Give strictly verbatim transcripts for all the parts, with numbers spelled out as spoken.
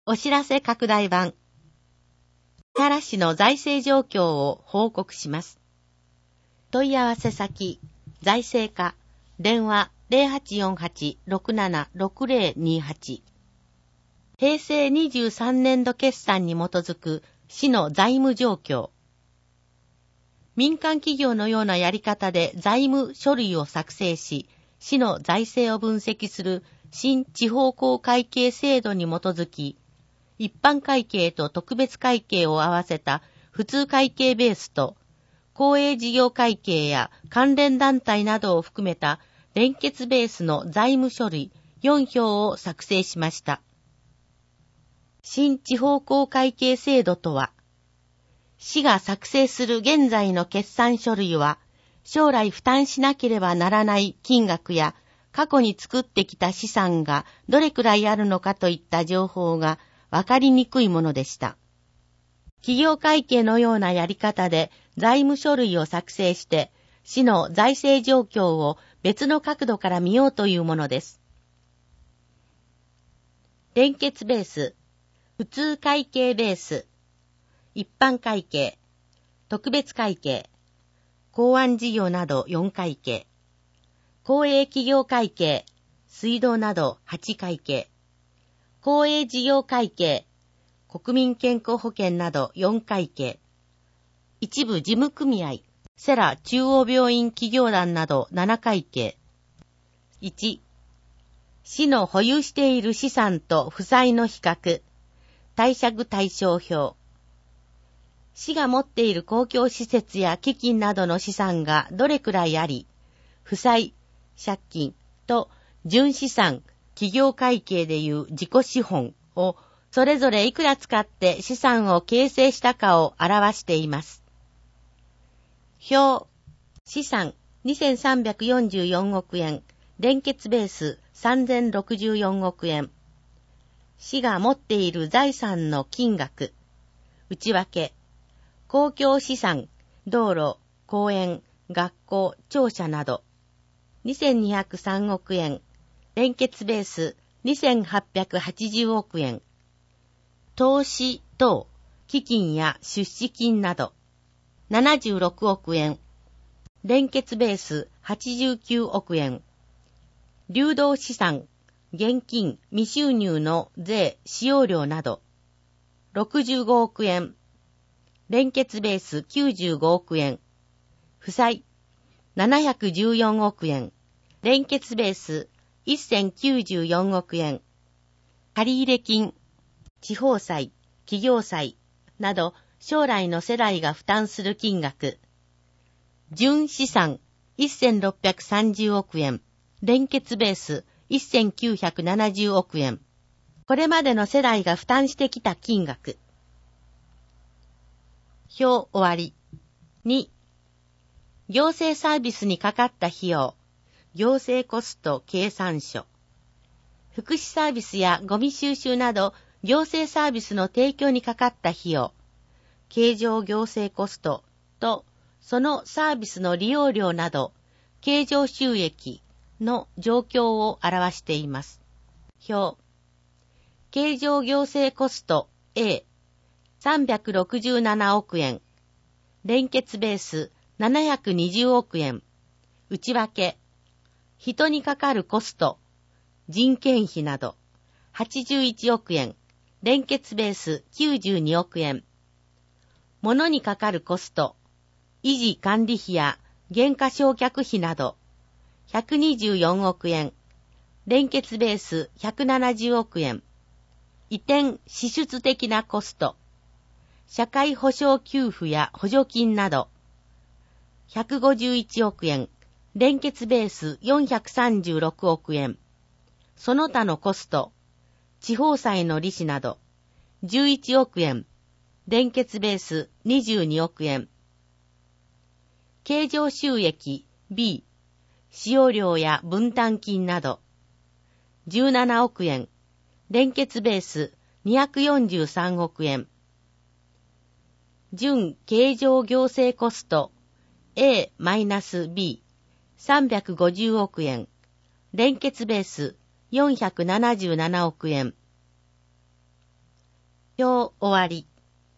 お知らせ拡大版。木原市の財政状況を報告します。問い合わせ先、財政課、電話 ゼロはちよんはち ろくなな ろくゼロにはち。平成にじゅうさんねん度決算に基づく市の財務状況。民間企業のようなやり方で財務書類を作成し、市の財政を分析する新地方公会計制度に基づき、一般会計と特別会計を合わせた普通会計ベースと、公営事業会計や関連団体などを含めた連結ベースの財務書類よん票を作成しました。新地方公会計制度とは、市が作成する現在の決算書類は、将来負担しなければならない金額や、過去に作ってきた資産がどれくらいあるのかといった情報がわかりにくいものでした。企業会計のようなやり方で財務書類を作成して、市の財政状況を別の角度から見ようというものです。連結ベース、普通会計ベース、一般会計、特別会計、公安事業などよん会計、公営企業会計、水道などはち会計、公営事業会計、国民健康保険などよん会計、一部事務組合、セラ中央病院企業団などなな会計。いち、市の保有している資産と負債の比較、貸借対照表。市が持っている公共施設や基金などの資産がどれくらいあり、負債、借金と純資産、企業会計でいう自己資本をそれぞれいくら使って資産を形成したかを表しています。表、資産にせんさんびゃくよんじゅうよんおく円、連結ベースさんぜんろくじゅうよんおく円。市が持っている財産の金額、内訳、公共資産、道路、公園、学校、庁舎など、にせんにひゃくさんおく円、連結ベースにせんはっぴゃくはちじゅうおく円、投資等、基金や出資金など、ななじゅうろくおく円、連結ベースはちじゅうきゅうおく円、流動資産、現金、未収入の税、使用料など、ろくじゅうごおく円、連結ベースきゅうじゅうごおく円、負債、ななひゃくじゅうよんおく円、連結ベースせんきゅうじゅうよんおく円、借入金、地方債、企業債など将来の世代が負担する金額、純資産せんろっぴゃくさんじゅうおく円、連結ベースせんきゅうひゃくななじゅうおく円、これまでの世代が負担してきた金額。表終わり。に、行政サービスにかかった費用、行政コスト計算書。福祉サービスやゴミ収集など行政サービスの提供にかかった費用、経常行政コストとそのサービスの利用料など、経常収益の状況を表しています。表。経常行政コスト A、さんびゃくろくじゅうななおく円、連結ベースななひゃくにじゅうおく円、内訳、人にかかるコスト、人件費など、はちじゅういちおく円、連結ベースきゅうじゅうにおく円、物にかかるコスト、維持管理費や減価償却費など、ひゃくにじゅうよんおく円、連結ベースひゃくななじゅうおく円、移転支出的なコスト、社会保障給付や補助金など、ひゃくごじゅういちおく円、連結ベースよんひゃくさんじゅうろくおく円、その他のコスト、地方債の利子など、じゅういちおく円、連結ベースにじゅうにおく円、経常収益 B、使用料や分担金など、じゅうななおく円、連結ベースにひゃくよんじゅうさんおく円、準経常行政コスト エービーさんびゃくごじゅうおく円、連結ベースよんひゃくななじゅうななおく円、 表終わり。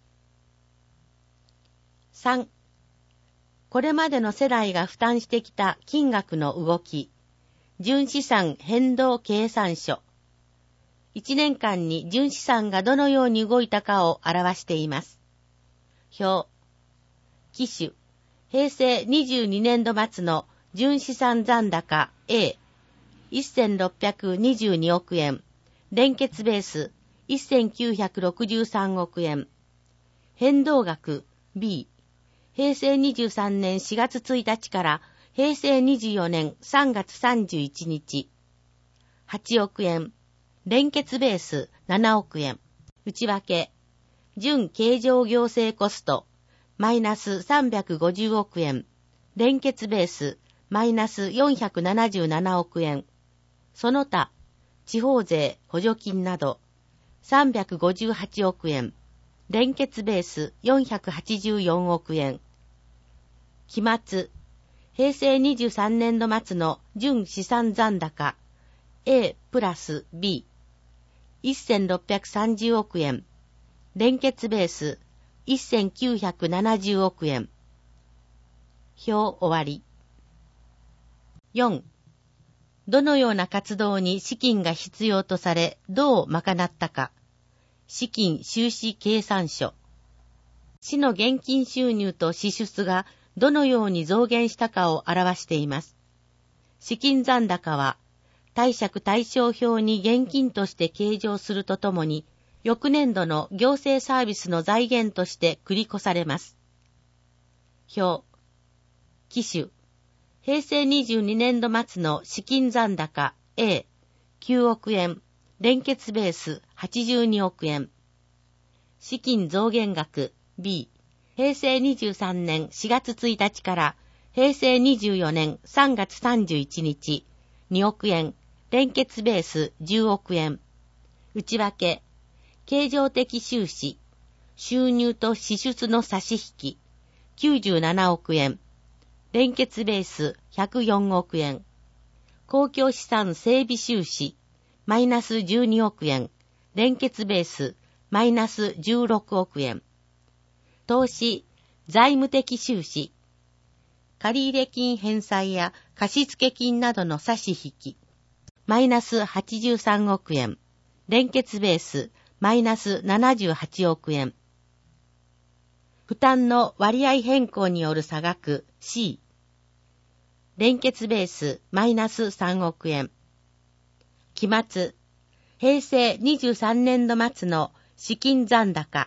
さん、これまでの世代が負担してきた金額の動き、純資産変動計算書。いちねんかんに純資産がどのように動いたかを表しています。表、期首、平成にじゅうにねんど末の純資産残高 A、せんろっぴゃくにじゅうにおくえん、連結ベースせんきゅうひゃくろくじゅうさんおくえん、変動額 B、平成にじゅうさんねんしがつついたちから平成にじゅうよねんさんがつさんじゅういちにち、はちおくえん、連結ベースななおくえん、内訳、純経常行政コスト、マイナスさんびゃくごじゅうおくえん、連結ベース、マイナスよんひゃくななじゅうななおくえん、その他、地方税、補助金など、さんびゃくごじゅうはちおくえん、連結ベースよんひゃくはちじゅうよんおくえん、期末、平成にじゅうさんねんど末の純資産残高、A プラス B、せんろっぴゃくさんじゅうおくえん、連結ベースせんきゅうひゃくななじゅうおくえん。表終わり。よん、どのような活動に資金が必要とされ、どう賄ったか。資金収支計算書。市の現金収入と支出がどのように増減したかを表しています。資金残高は、貸借対照表に現金として計上するとともに、翌年度の行政サービスの財源として繰り越されます。表、期首、平成にじゅうにねんど末の資金残高 A、きゅうおくえん、連結ベースはちじゅうにおくえん。資金増減額 B、平成にじゅうさんねんしがつついたちから平成にじゅうよねんさんがつさんじゅういちにち、におくえん、連結ベースじゅうおくえん。内訳、経常的収支、収入と支出の差し引き、きゅうじゅうななおくえん。連結ベースひゃくよんおくえん。公共資産整備収支、マイナスじゅうにおくえん。連結ベース、マイナスじゅうろくおくえん。投資、財務的収支。借入金返済や貸付金などの差し引き。マイナスはちじゅうさんおくえん。連結ベース、マイナスななじゅうはちおくえん。負担の割合変更による差額 C。連結ベースマイナスさんおくえん。期末、平成にじゅうさんねんど末の資金残高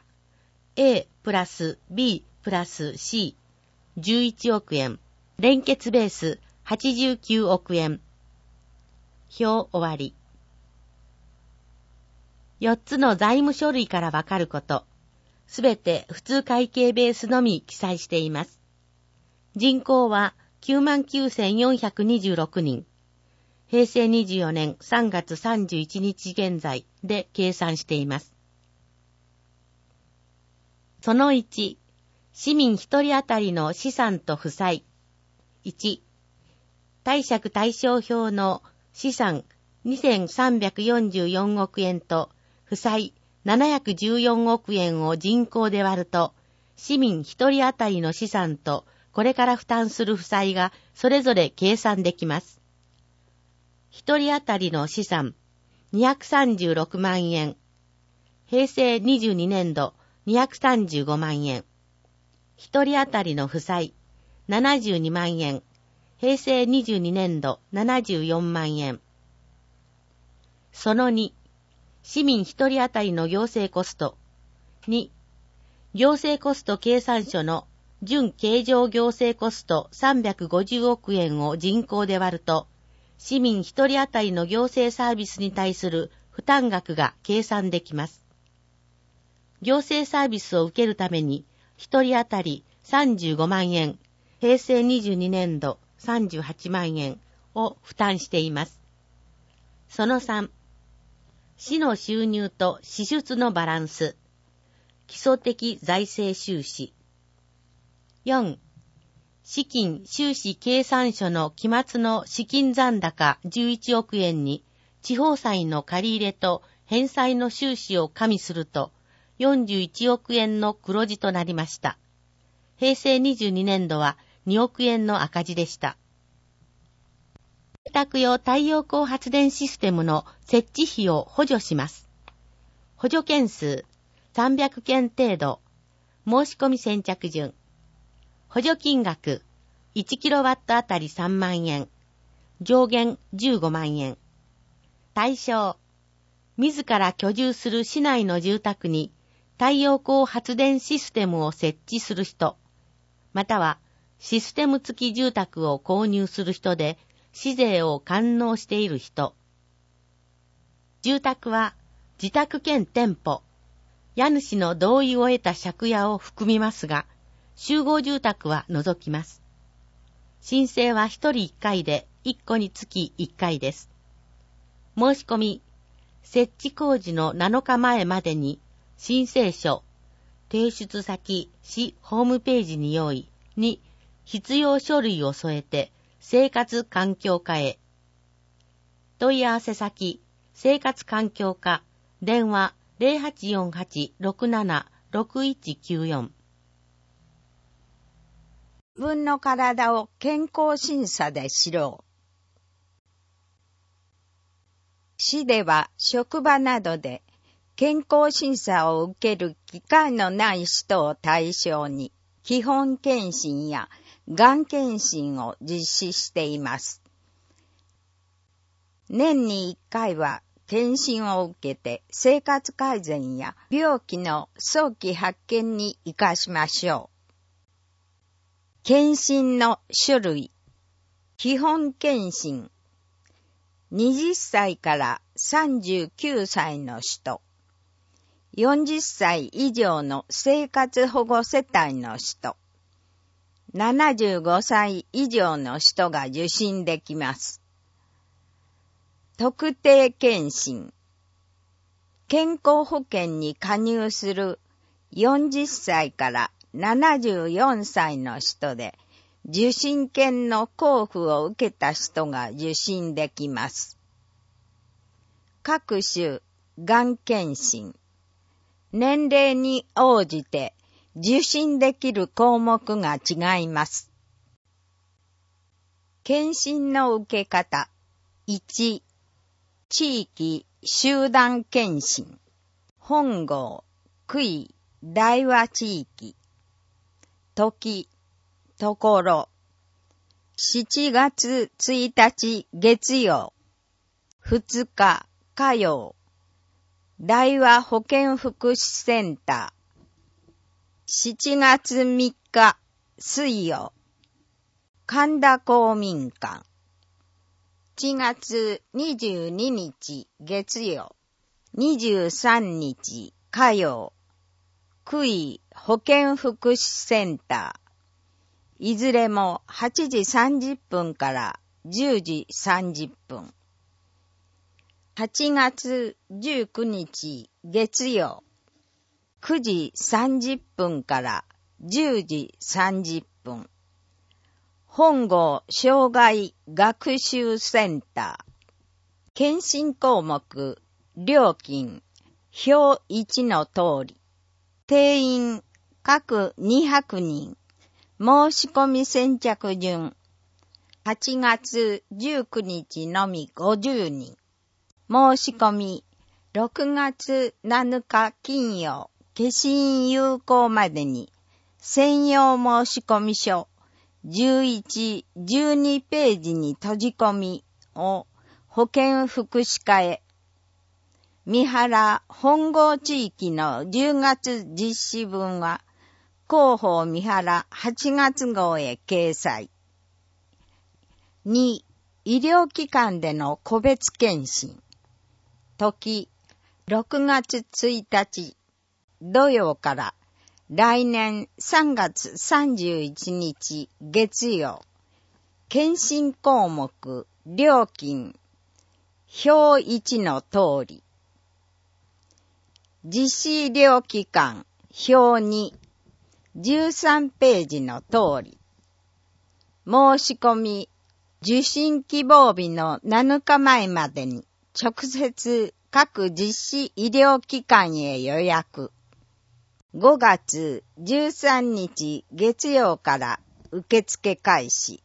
A プラス B プラス C、じゅういちおくえん。連結ベースはちじゅうきゅうおくえん。表終わり。よっつの財務書類からわかること、すべて普通会計ベースのみ記載しています。人口はきゅうまんきゅうせんよんひゃくにじゅうろくにん、平成にじゅうよねんさんがつさんじゅういちにち現在で計算しています。そのいち、市民ひとり当たりの資産と負債。いち、貸借対照表の資産にせんさんびゃくよんじゅうよんおくえんと負債ななひゃくじゅうよんおくえんを人口で割ると、市民ひとり当たりの資産とこれから負担する負債がそれぞれ計算できます。ひとり当たりの資産にひゃくさんじゅうろくまんえん。平成にじゅうにねんどにひゃくさんじゅうごまんえん。ひとり当たりの負債ななじゅうにまんえん。平成にじゅうにねんどななじゅうよんまんえん。そのに、市民ひとり当たりの行政コスト。に、行政コスト計算書の純経常行政コストさんびゃくごじゅうおくえんを人口で割ると、市民ひとり当たりの行政サービスに対する負担額が計算できます。行政サービスを受けるために、ひとり当たりさんじゅうごまんえん、平成にじゅうにねんどさんじゅうはちまんえんを負担しています。そのさん、市の収入と支出のバランス。基礎的財政収支。よん、資金収支計算書の期末の資金残高じゅういちおくえんに地方債の借入と返済の収支を加味すると、 よんじゅういちおくえんの黒字となりました。へいせいにじゅうにねんどはにおくえんの赤字でした。住宅用太陽光発電システムの設置費を補助します。補助件数さんびゃくけん程度。申し込み先着順。補助金額いちキロワットあたりさんまんえん。上限じゅうごまんえん。対象。自ら居住する市内の住宅に太陽光発電システムを設置する人、またはシステム付き住宅を購入する人で市税を完納している人。住宅は自宅兼店舗、家主の同意を得た借家を含みますが、集合住宅は除きます。申請はひとりいっかいでいっこにつきいっかいです。申し込み、設置工事のなのかまえまでに申請書、提出先、市ホームページに用意に必要書類を添えて生活環境課へ。問い合わせ先、生活環境課、電話 ゼロはちよんはち ろくなな ろくいちきゅうよん。 自分の体を健康審査で知ろう。市では職場などで健康審査を受ける機会のない人を対象に基本検診やがん検診を実施しています。年にいっかいは検診を受けて生活改善や病気の早期発見に生かしましょう。検診の種類。基本検診。はたちからさんじゅうきゅうさいの人。よんじゅっさい以上の生活保護世帯の人。ななじゅうごさい以上の人が受診できます。特定検診。健康保険に加入するよんじゅっさいからななじゅうよんさいの人で、受診券の交付を受けた人が受診できます。各種がん検診。年齢に応じて受診できる項目が違います。検診の受け方。いち、地域集団検診。本郷、区域、大和地域。時、ところ。しちがつついたち月曜。ふつか火曜。大和保健福祉センター。しちがつみっか水曜。神田公民館。しちがつにじゅうににち月曜。にじゅうさんにち火曜。区域保健福祉センター。いずれもはちじさんじゅっぷんからじゅうじさんじゅっぷん。はちがつじゅうくにち月曜。くじさんじゅっぷんからじゅうじさんじゅっぷん。本郷障害学習センター。検診項目、料金、表いちの通り。定員、各にひゃくにん。申し込み先着順。はちがつじゅうくにちのみごじゅうにん。申し込み、ろくがつなのか金曜、消印有効までに、専用申し込み書、じゅういち、じゅうにページに閉じ込みを保健福祉課へ。三原本郷地域のじゅうがつ実施分は、広報三原はちがつ号へ掲載。に、医療機関での個別検診。時、ろくがつついたち、土曜から来年さんがつさんじゅういちにち月曜。検診項目、料金、表いちの通り。実施医療機関、表に、じゅうさんページの通り。申し込み、受診希望日のなのかまえまでに直接各実施医療機関へ予約。 ごがつじゅうさんにち月曜から受付開始。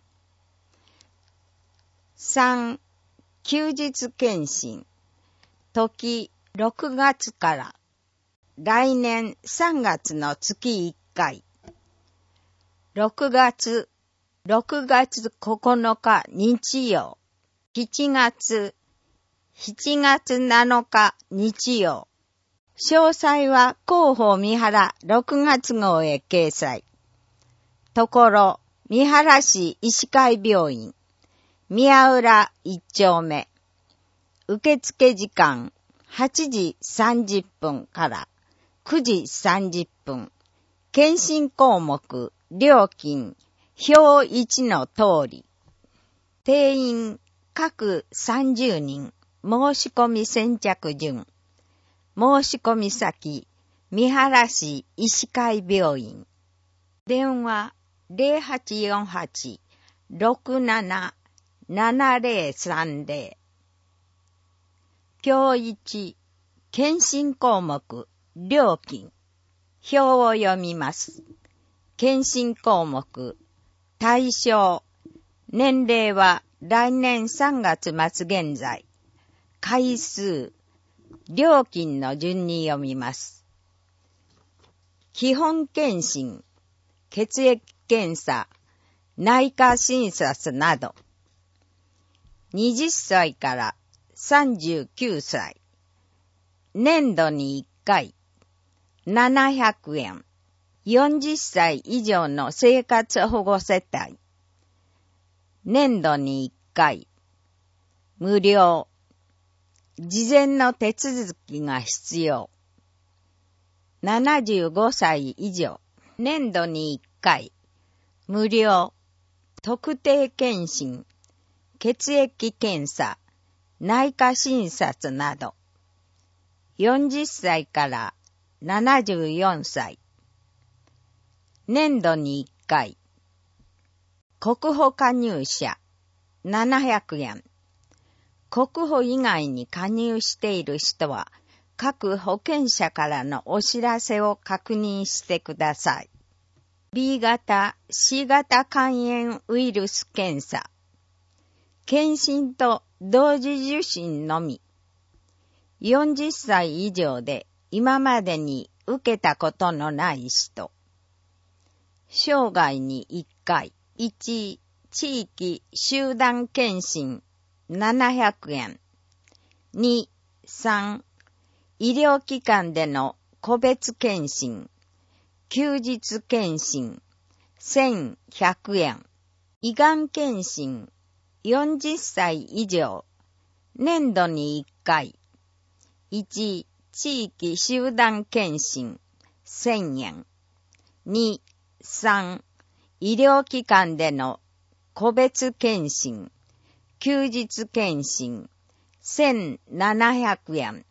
さん、休日検診。時ろくがつから来年さんがつの月いっかい。ろくがつ、ろくがつここのか日曜。しちがつ、しちがつなのか日曜。詳細は広報三原ろくがつ号へ掲載。ところ、三原市医師会病院、宮浦一丁目。受付時間はちじさんじゅっぷんからくじさんじゅっぷん。検診項目、料金、表いちの通り。定員各さんじゅうにん。申し込み先着順。申し込み先、三原市医師会病院。電話ゼロはちよんはち ろくなな ななゼロさんゼロ。表いち、検診項目、料金。表を読みます。検診項目、対象。年齢は来年さんがつ末現在。回数。料金の順に読みます。基本検診、血液検査、内科診察など。はたちからさんじゅうきゅうさい。年度にいっかい。ななひゃくえん。よんじゅっさい以上の生活保護世帯。年度にいっかい。無料。事前の手続きが必要。ななじゅうごさい以上。年度にいっかい。無料。特定検診。血液検査。内科診察など。よんじゅっさいからななじゅうよんさい。年度にいっかい。国保加入者ななひゃくえん。国保以外に加入している人は各保険者からのお知らせを確認してください。ビー 型、シー 型肝炎ウイルス検査。検診と同時受診のみ。よんじゅっさい以上で今までに受けたことのない人。生涯にいっかい。いち、地域集団検診ななひゃくえん。に、さん、医療機関での個別検診。休日検診せんひゃくえん。胃がん検診よんじゅっさい以上。年度にいっかい。いち、地域集団検診せんえん。に、さん、医療機関での個別検診。休日検診せんななひゃくえん。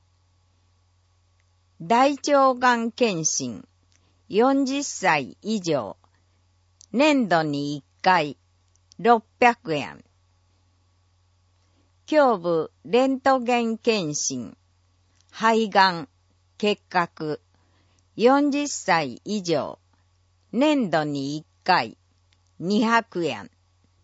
大腸がん検診よんじゅっさい以上。年度にいっかいろっぴゃくえん。胸部レントゲン検診。肺がん、結核。よんじゅっさい以上。年度にいっかいにひゃくえん。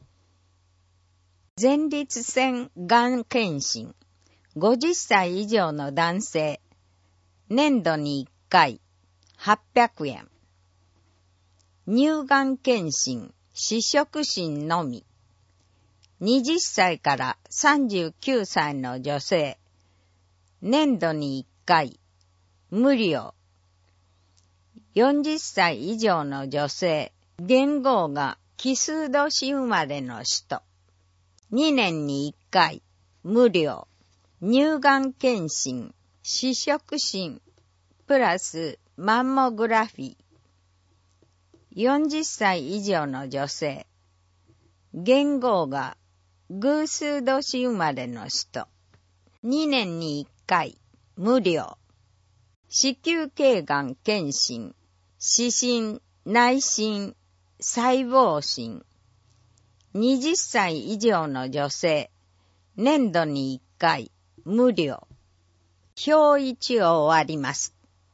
前立腺がん検診。ごじゅっさい以上の男性。年度にいっかいはっぴゃくえん。乳がん検診、試食診のみ。はたちからさんじゅうきゅうさいの女性。年度にいっかい無料。よんじゅっさい以上の女性。元号が奇数年生まれの人。にねんにいっかい無料。乳がん検診、試食診、プラスマンモグラフィー。よんじゅっさい以上の女性。元号が偶数年生まれの人。にねんにいっかい無料。子宮頸がん検診、視診、内診、細胞診。はたち以上の女性。年度にいっかい無料。表いちを終わります。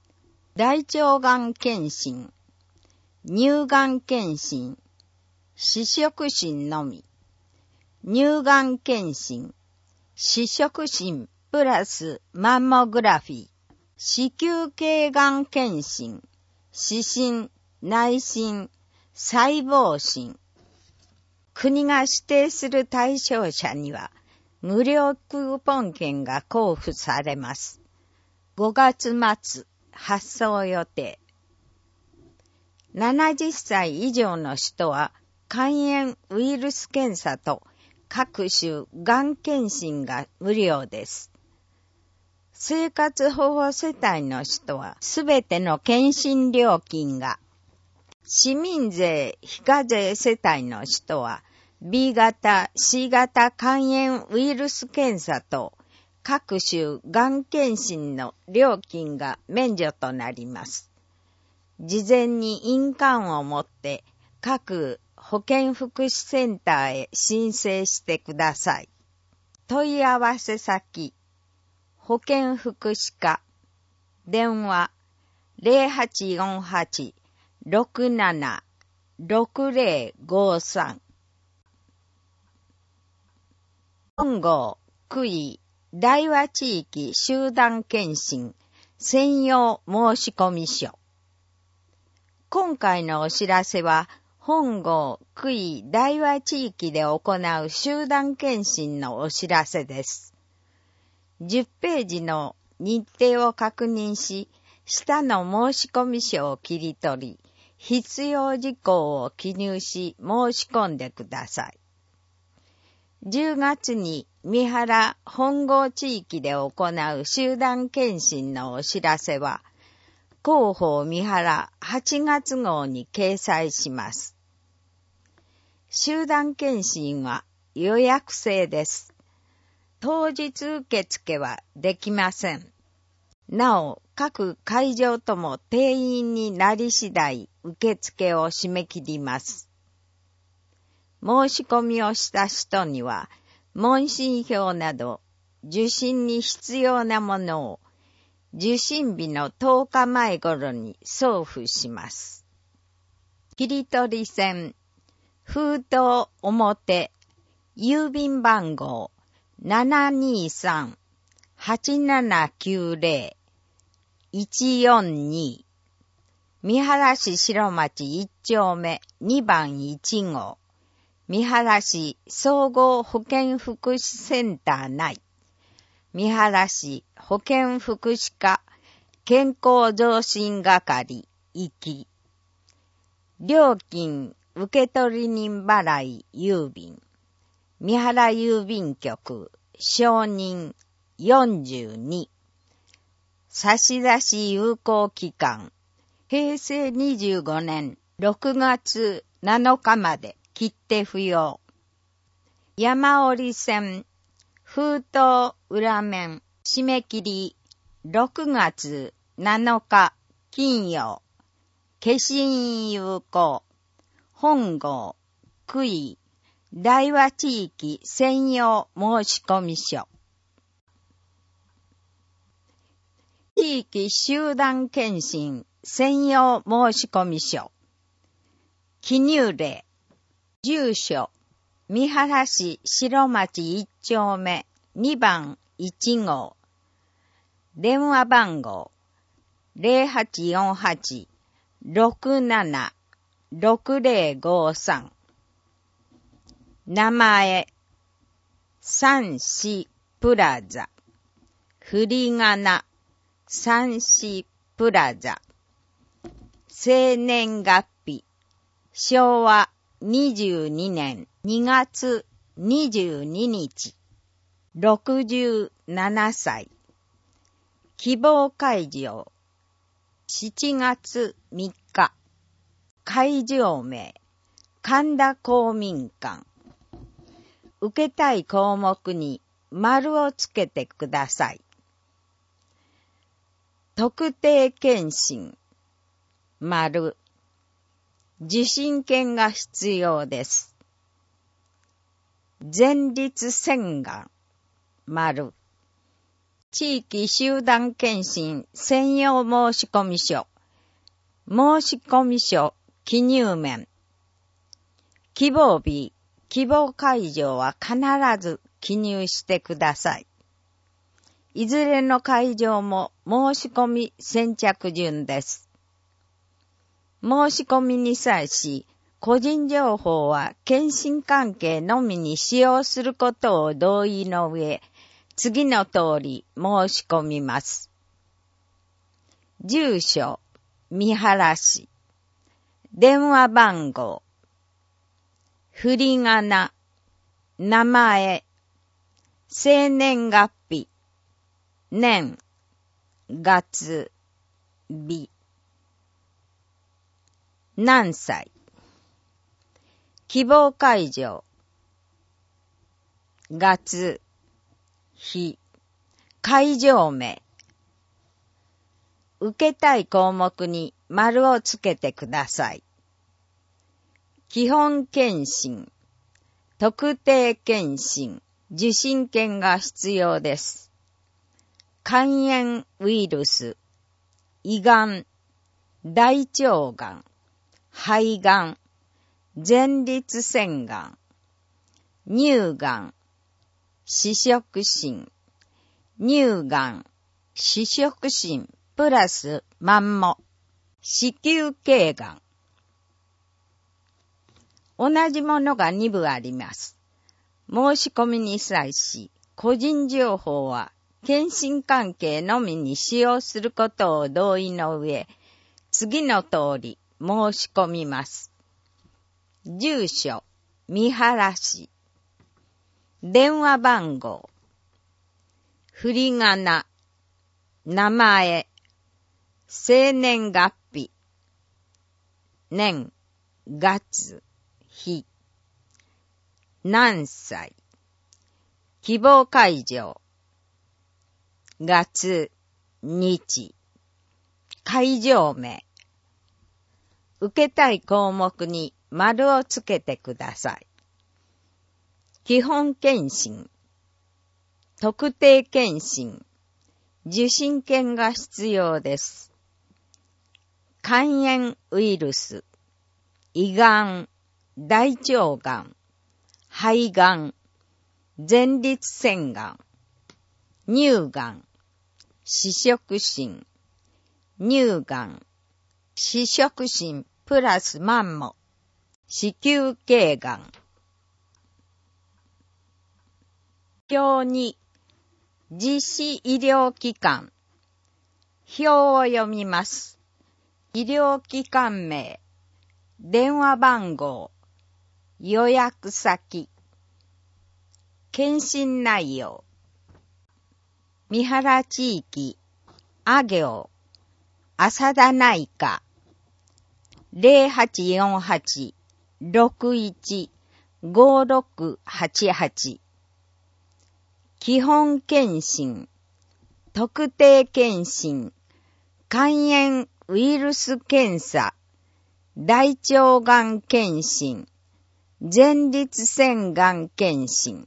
大腸がん検診、乳がん検診、視触診のみ、乳がん検診、視触診プラスマンモグラフィー、子宮頸がん検診、視診、内診、細胞診。国が指定する対象者には無料クーポン券が交付されます。ごがつ末発送予定。ななじゅっさい以上の人は肝炎ウイルス検査と各種がん検診が無料です。生活保護世帯の人はすべての検診料金が、市民税非課税世帯の人は ビー 型、シー 型肝炎ウイルス検査と各種がん検診の料金が免除となります。事前に印鑑を持って各保健福祉センターへ申請してください。問い合わせ先、保健福祉課、電話 ゼロはちよんはち ろくなな ろくゼロごさん。本郷区域大和地域集団検診専用申込書。今回のお知らせは、本郷区域大和地域で行う集団検診のお知らせです。じゅっページの日程を確認し、下の申込書を切り取り、必要事項を記入し申し込んでください。じゅうがつに三原本郷地域で行う集団検診のお知らせは、広報三原はちがつ号に掲載します。集団検診は予約制です。当日受付はできません。なお、各会場とも定員になり次第受付を締め切ります。申し込みをした人には、問診票など受診に必要なものを受診日のとおかまえ頃に送付します。切り取り線、封筒表、郵便番号 ななにさん はちななきゅうゼロ いちよんに 三原市白町いち丁目にばんいち号、三原市総合保健福祉センター内、三原市保健福祉課健康増進係行き、料金受取人払い郵便、三原郵便局承認よんじゅうに、差出有効期間、へいせいにじゅうごねんろくがつなのかまで切手不要。山折線、封筒裏面、締め切り、ろくがつなのか金曜、消印有効、本郷、区域、大和地域専用申込書。地域集団検診専用申込書。記入例。住所、三原市白町いち丁目にばんいち号。電話番号、ゼロはちよんはち ろくなな ろくゼロごさん。名前、三四プラザ。振り仮名、三四プラザ。生年月日、しょうわにじゅうにねんにがつにじゅうににち。ろくじゅうななさい。希望会場、しちがつみっか。会場名、神田公民館。受けたい項目に丸をつけてください。特定検診、丸。受診券が必要です。前立腺がん、丸。 地域集団検診専用申込書、申込書記入面、希望日、希望会場は必ず記入してください。いずれの会場も申し込み先着順です。申し込みに際し、個人情報は検診関係のみに使用することを同意の上、次の通り申し込みます。住所、三原市。電話番号。振り仮名。名前。生年月日。年。月。日。何歳。希望会場。月。日。会場名。受けたい項目に丸をつけてください。基本検診、特定検診、受診券が必要です。肝炎ウイルス、胃がん、大腸がん、肺がん、前立腺がん、乳がん、紫色疹、乳がん、紫色疹プラスマンモ、子宮頸がん。同じものがに部あります。申し込みに際し、個人情報は検診関係のみに使用することを同意の上、次の通り申し込みます。住所、三原市。電話番号。振り仮名。名前。生年月日。年。月。日。何歳。希望会場。月。日。会場名。受けたい項目に丸をつけてください。基本検診、特定検診、受診券が必要です。肝炎ウイルス、胃がん、大腸がん、肺がん、前立腺がん、乳がん、紫色疹、乳がん、紫色疹プラスマンモ、子宮頸がん。表に、実施医療機関。表を読みます。医療機関名、電話番号、予約先、検診内容、三原地域、あ行、浅田内科、ゼロはちよんはち ろくいち ごろくはちはち基本検診、特定検診、肝炎ウイルス検査、大腸がん検診、前立腺がん検診。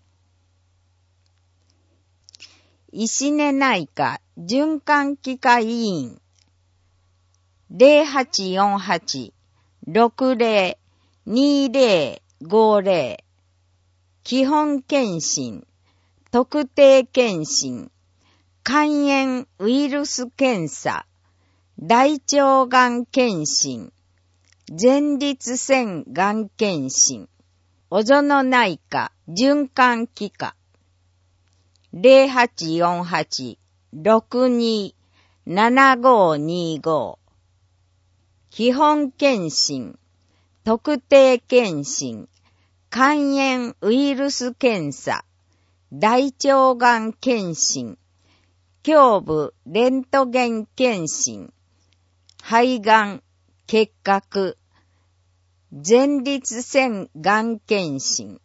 石根内科循環器科医院、ゼロはちよんはち ろくゼロ にゼロごゼロ基本検診、特定検診、肝炎ウイルス検査、大腸がん検診、前立腺がん検診、小園内科循環器科、ゼロはちよんはち ろくに ななごにご基本検診、特定検診、肝炎ウイルス検査、大腸がん検診、胸部レントゲン検診、肺がん、結核、前立腺がん検診。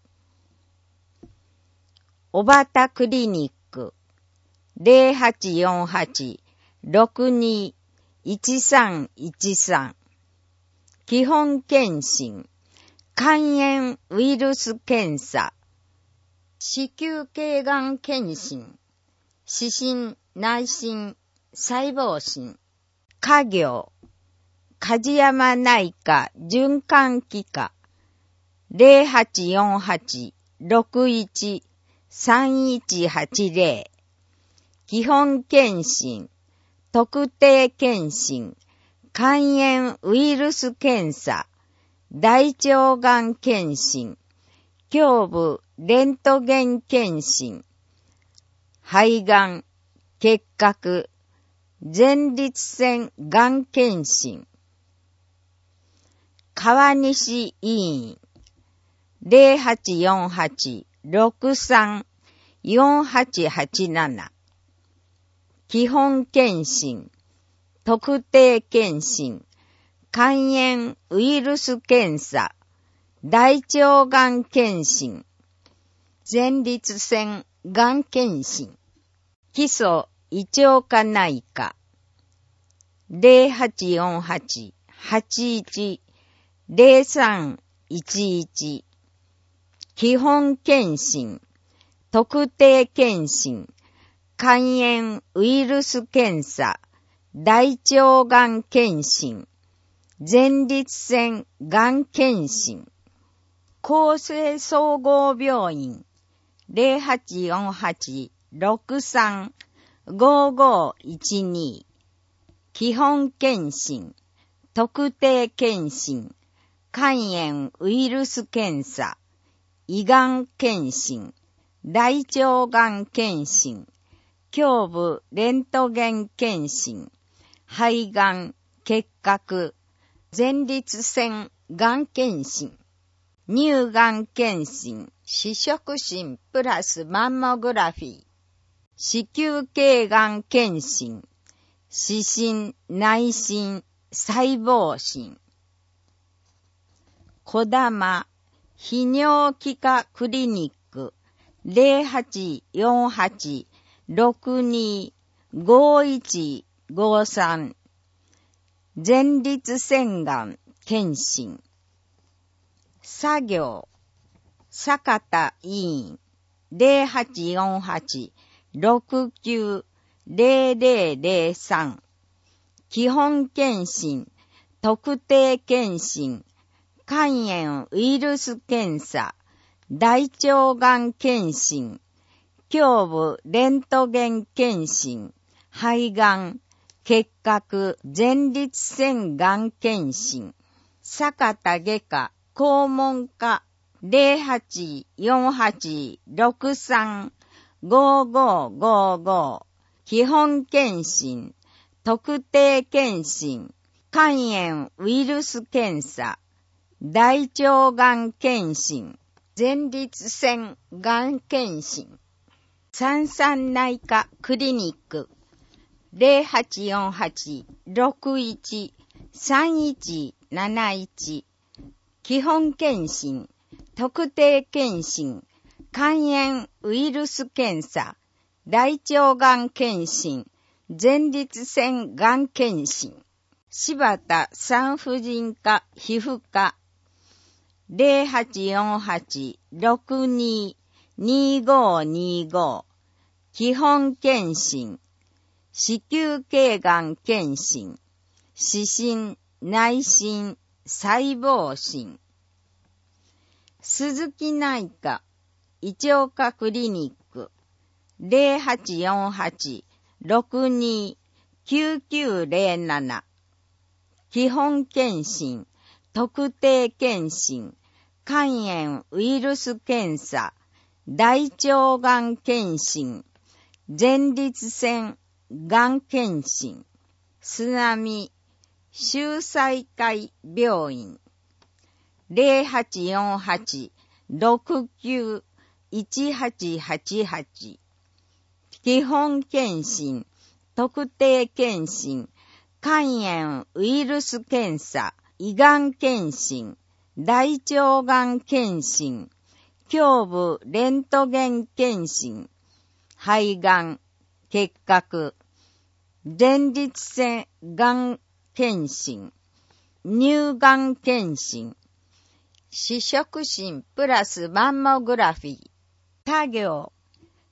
小畑クリニック、ゼロはちよんはち ろくに いちさんいちさん基本検診、肝炎ウイルス検査、子宮頸がん検診、 視診、内診、細胞診、家業、梶山内科循環器科 ゼロはちよんはち ろくいち さんいちはちゼロ 基本検診、特定検診、肝炎ウイルス検査、大腸がん検診、胸部レントゲン検診、肺がん、結核、前立腺がん検診、川西医院 ゼロはちよんはち ろくさん よんはちはちなな 基本検診、特定検診、肝炎ウイルス検査、大腸がん検診、前立腺がん検診、基礎胃腸科内科 ゼロはちよんはち はちいち ゼロさんいちいち 基本検診、特定検診、肝炎ウイルス検査、大腸がん検診、前立腺がん検診、厚生総合病院 ゼロはちよんはち ろくさん ごごいちに 基本検診、特定検診、肝炎ウイルス検査、胃がん検診、大腸がん検診、胸部レントゲン検診、肺がん、結核、前立腺がん検診、乳がん検診、視触診プラスマンモグラフィー、子宮頸がん検診、視診、内診、細胞診、児玉泌尿器科クリニック ゼロはちよんはち ろくに ごいち ごさん 前立腺がん検診、作業坂田医院 ゼロはちよんはち ろくきゅう ゼロゼロゼロさん 基本検診、特定検診、肝炎ウイルス検査、大腸がん検診、胸部レントゲン検診、肺がん、結核、前立腺がん検診、坂田外科、肛門科、ゼロはちよんはち ろくさん ごごごご 基本検診、特定検診、肝炎ウイルス検査、大腸がん検診、前立腺がん検診、三三内科クリニック ゼロはちよんはち ろくいち さんいちなないち 基本検診、特定検診、肝炎ウイルス検査、大腸がん検診、前立腺がん検診、柴田産婦人科皮膚科ゼロはちよんはち ろくに にごにご 基本検診、子宮頸がん検診、視診、内診、細胞診、鈴木内科胃腸科クリニックゼロはちよんはち ろくに きゅうきゅうゼロなな 基本検診、特定検診、肝炎ウイルス検査、大腸がん検診、前立腺がん検診、津波秀才会病院ゼロはちよんはち ろくきゅう いちはちはちはち 基本検診、特定検診、肝炎ウイルス検査、胃がん検診、大腸がん検診、胸部レントゲン検診、肺がん、結核、前立腺がん検診、乳がん検診、視触診プラスマンモグラフィー、他行、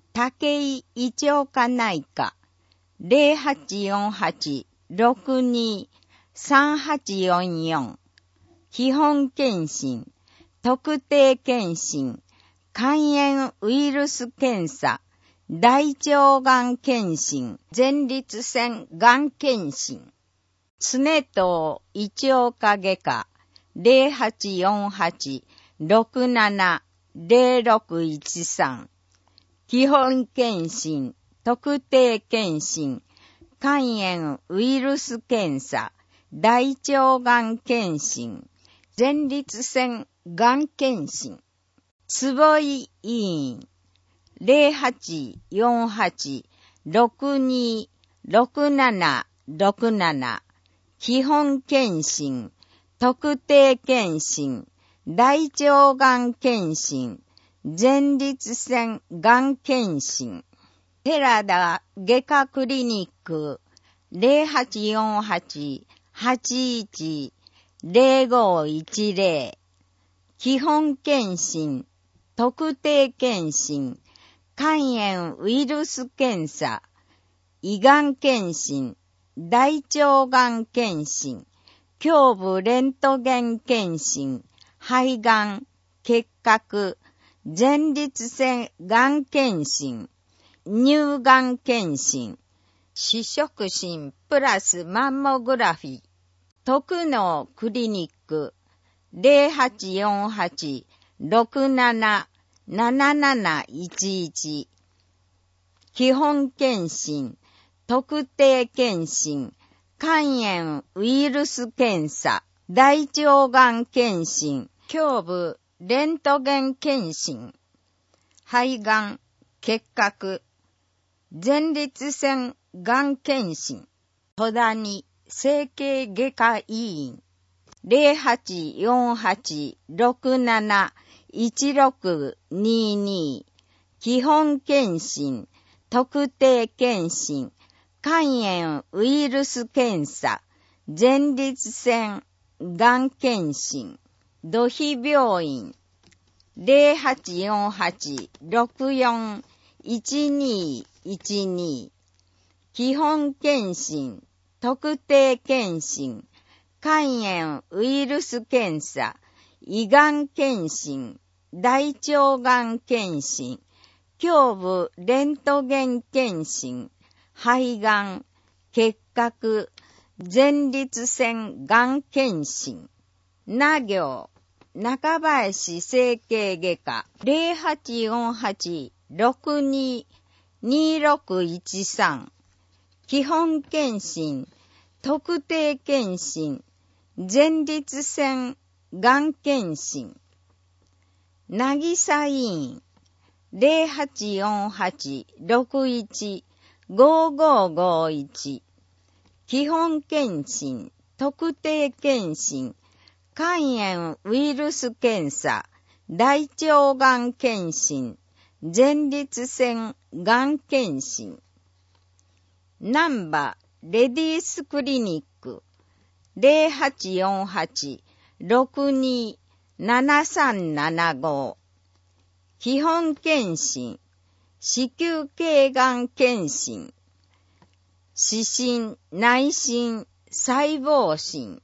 武井一岡内科 ゼロはちよんはち ろくに さんはちよんよん 基本検診、特定検診、肝炎ウイルス検査、大腸がん検診、前立腺がん検診、常藤一岡外科 ゼロはちよんはち ろくなな ゼロろくいちさん 基本検診、特定検診、肝炎ウイルス検査、大腸がん検診、前立腺がん検診、坪井医院、ゼロはちよんはち ろくに ろくなな ろくなな、基本検診、特定検診、大腸がん検診、前立腺がん検診、寺田外科クリニック、ゼロはちよんはち はちいち ゼロごいちゼロ、基本検診、特定検診、肝炎ウイルス検査、胃がん検診、大腸がん検診、胸部レントゲン検診、肺がん、結核、前立腺がん検診、乳がん検診、視触診プラスマンモグラフィー、特納クリニック、ゼロはちよんはち ろくなな なななないちいち、基本検診、特定検診、肝炎ウイルス検査、大腸がん検診、胸部レントゲン検診、肺がん、結核、前立腺がん検診、戸谷整形外科医院、ゼロはちよんはち ろくなな いちろくにに、基本検診、特定検診、肝炎ウイルス検査、前立腺がん検診、土肥病院、ゼロはちよんはち ろくよん いちにいちに、基本検診、特定検診、肝炎ウイルス検査、胃がん検診、大腸がん検診、胸部レントゲン検診、肺がん、結核、前立腺がん検診、名行、中林整形外科、ゼロはちよんはち ろくに にろくいちさん、基本検診、特定検診、前立腺がん検診、なぎさ医院、ゼロはちよんはち ろくいち ごごごいち、基本検診、特定検診、肝炎ウイルス検査、大腸がん検診、前立腺がん検診、難波レディースクリニック、ゼロはちよんはち ろくに ななさんななご、基本検診、子宮頸がん検診、視診、内診、細胞診、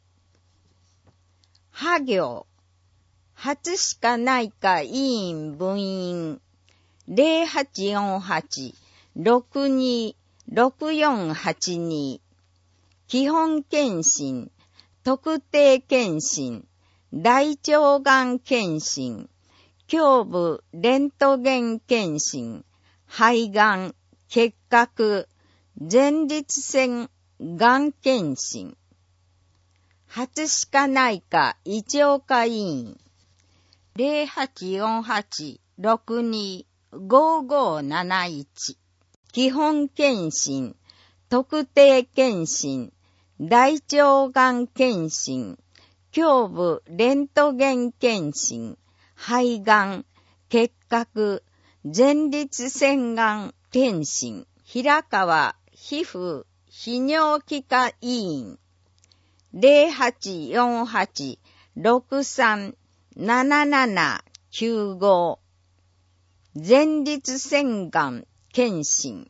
派行、初歯科内科医院分院、ゼロはちよんはち ろくに ろくよんはちに、基本検診、特定検診、大腸がん検診、胸部レントゲン検診、肺がん、結核、前立腺がん検診、初歯科内科一岡医院、ゼロはちよんはち ろくに ごごなないち、基本検診、特定検診、大腸がん検診、胸部レントゲン検診、肺がん、結核、前立腺がん検診、平川皮膚泌尿器科医院、ゼロはちよんはち ろくさん ななななきゅうご、前立腺がん検診。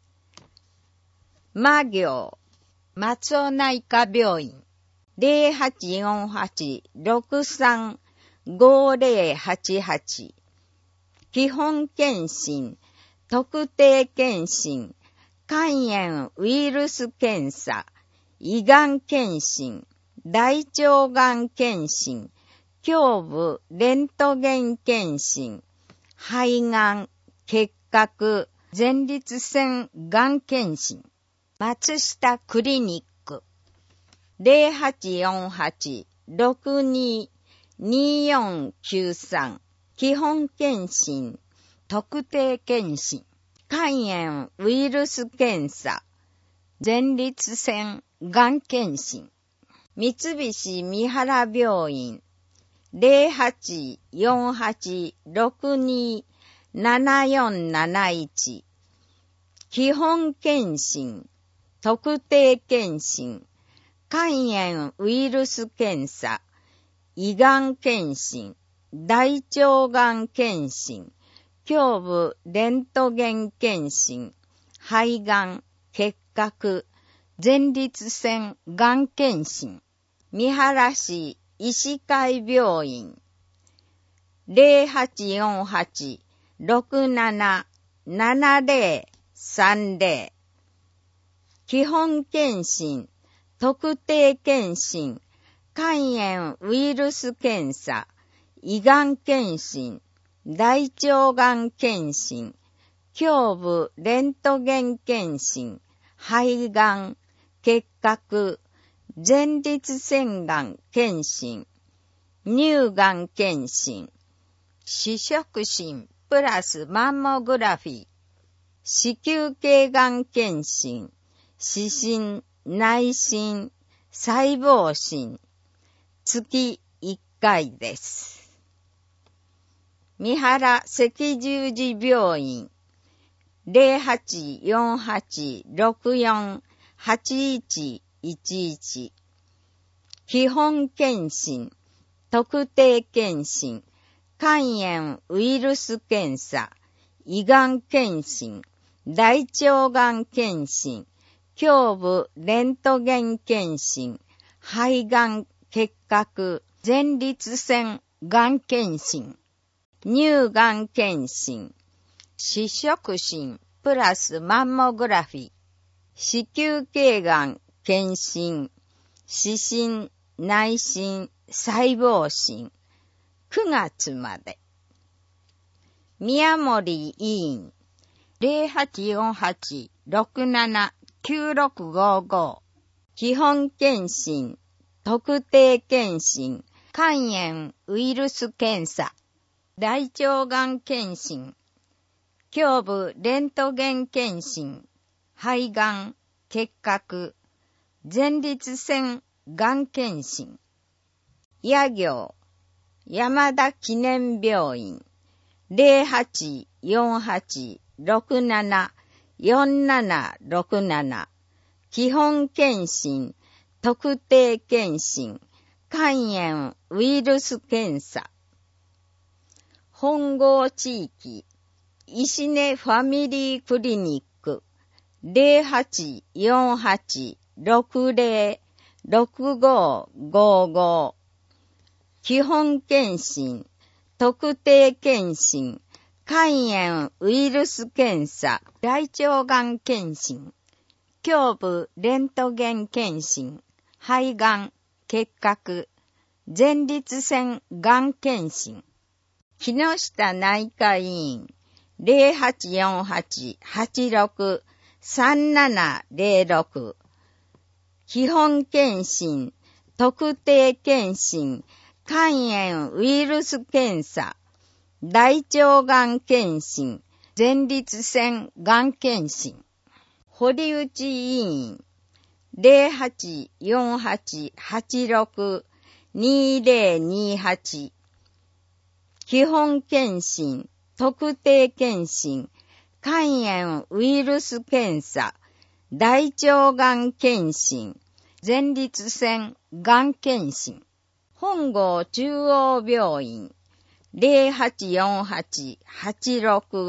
魔行、松尾内科病院、ゼロはちよんはち ろくさん ごゼロはちはち。基本検診、特定検診、肝炎ウイルス検査、胃がん検診、大腸がん検診、胸部レントゲン検診、肺がん、結核、前立腺がん検診、松下クリニック、ゼロはちよんはち ろくに によんきゅうさん、基本検診、特定検診、肝炎ウイルス検査、前立腺がん検診、三菱三原病院、ゼロはちよんはち ろくに ななよんなないち、基本検診、特定検診、肝炎ウイルス検査、胃がん検診、大腸がん検診、胸部レントゲン検診、肺がん、結核、前立腺がん検診、三原市医師会病院、ゼロはちよんはち ろくなな ななゼロさんゼロ、基本検診、特定検診、肝炎ウイルス検査、胃がん検診、大腸がん検診、胸部レントゲン検診、肺がん、結核、前立腺がん検診、乳がん検診、視触診プラスマンモグラフィー、子宮頸がん検診、視診、内診、細胞診、月いっかいです。三原赤十字病院、ゼロはちよんはち ろくよん はちいちいちいち、基本検診、特定検診、肝炎ウイルス検査、胃がん検診、大腸がん検診、胸部レントゲン検診、肺がん、結核、前立腺がん検診、乳がん検診、視触診プラスマンモグラフィー、子宮頸がん検診、視診、内診、細胞診、くがつまで。宮森委員、ゼロはちよんはち ろくなな きゅうろくごご、基本検診、特定検診、肝炎ウイルス検査、大腸がん検診、胸部レントゲン検診、肺がん、結核、前立腺がん検診、野行、山田記念病院、ゼロはちよんはち ろくなな よんななろくなな、基本検診、特定検診、肝炎ウイルス検査、本郷地域、石根ファミリークリニック、ゼロはちよんはち ろくゼロ ろくごごご、基本検診、特定検診、肝炎ウイルス検査、大腸がん検診、胸部レントゲン検診、肺がん、結核、前立腺がん検診、木下内科医院、ゼロはちよんはち はちろく さんななゼロろく、基本検診、特定検診、肝炎ウイルス検査、大腸がん検診、前立腺がん検診、堀内委員、ゼロはちよんはち はちろく にゼロにはち、基本検診、特定検診、肝炎ウイルス検査、大腸がん検診、前立腺がん検診、本郷中央病院、ゼロはちよんはち はちろく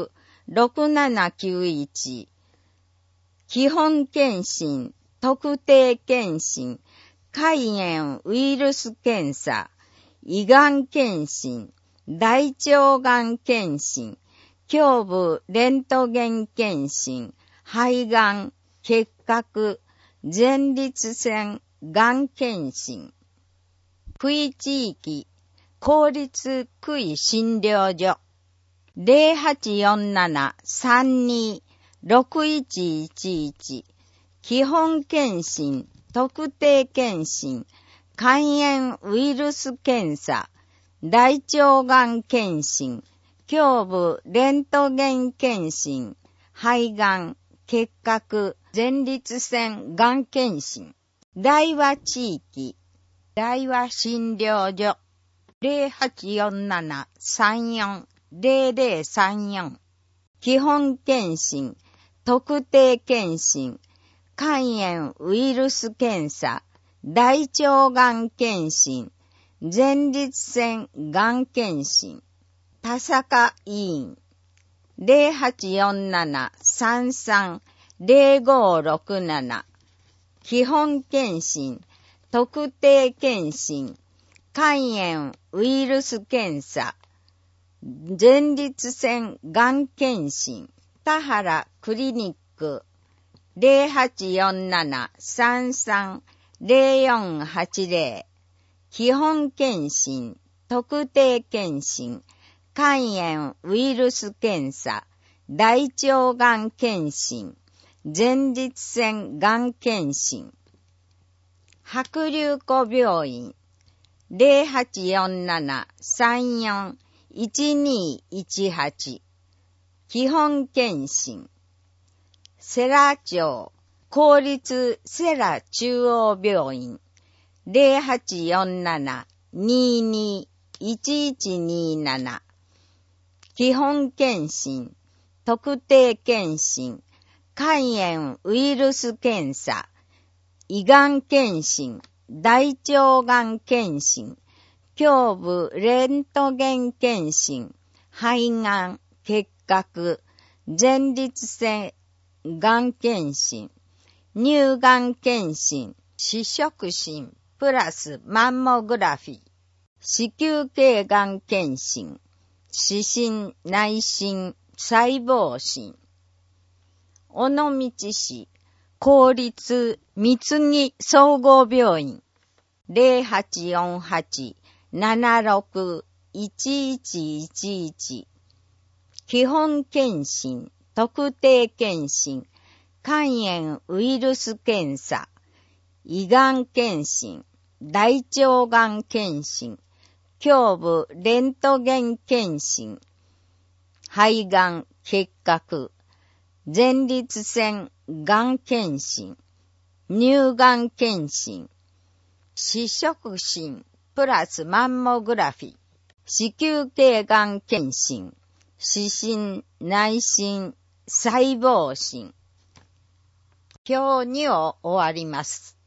ろくななきゅういち。基本検診、特定検診、肝炎ウイルス検査、胃がん検診、大腸がん検診、胸部レントゲン検診、肺がん、結核、前立腺がん検診。区域地域、公立区域診療所。ゼロはちよんなな さんに ろくいちいちいち。基本検診、特定検診、肝炎ウイルス検査、大腸がん検診、胸部レントゲン検診、肺がん、結核、前立腺がん検診。大和地域、大和診療所。ゼロはちよんなな さんよん ゼロゼロさんよん。基本検診、特定検診、肝炎ウイルス検査、大腸がん検診、前立腺がん検診。田坂医院。ゼロはちよんなな さんさん ゼロごろくなな。基本検診、特定検診、肝炎ウイルス検査、前立腺がん検診。田原クリニック。ゼロはちよんなな さんさん ゼロよんはちゼロ。基本検診、特定検診、肝炎ウイルス検査、大腸がん検診、前立腺がん検診。白龍湖病院。ゼロはちよんなな さんよん いちにいちはち。基本検診。世羅町公立世羅中央病院。ゼロはちよんなな ににいちいちになな。基本検診、特定検診、肝炎ウイルス検査、胃がん検診、大腸がん検診、胸部レントゲン検診、肺がん、結核、前立腺がん検診、乳がん検診、視触診プラスマンモグラフィー、子宮頸がん検診、視診、内診、細胞診。尾道市公立三木総合病院。ゼロはちよんはち ななろく いちいちいちいち。基本検診、特定検診、肝炎ウイルス検査、胃がん検診、大腸がん検診、胸部レントゲン検診、肺がん、結核、前立腺がん検診、乳がん検診、視触診プラスマンモグラフィー、子宮頸がん検診、視診、内診、細胞診。今日にを終わります。